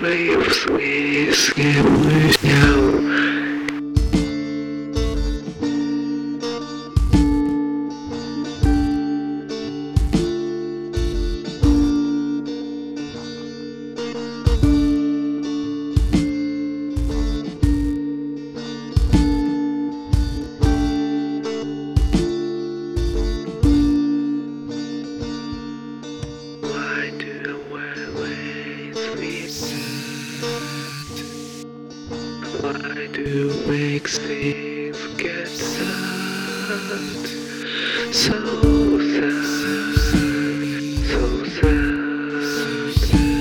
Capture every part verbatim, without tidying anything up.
Мои свои схемы снял. Why do always be sad? Why do make things get sad? So sad, so sad,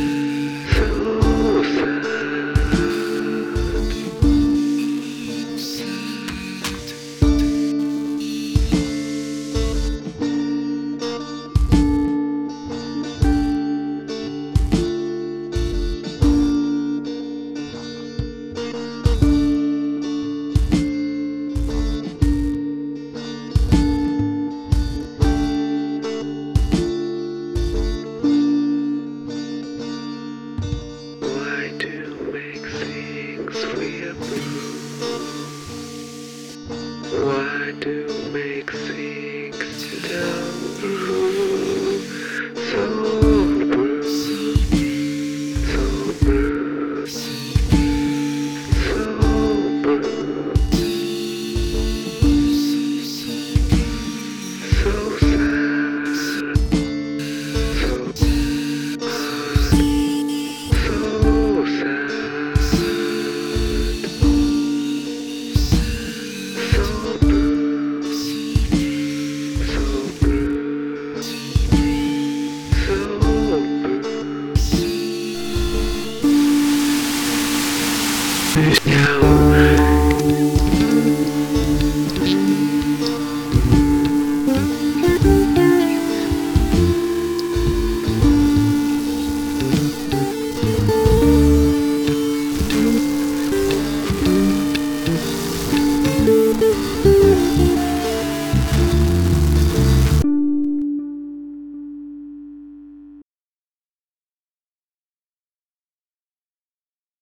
so Why do make things feel blue? Why do make things down blue? So blue, so blue, so blue, so sad, so so sad, so blue, so blue, so blue. Now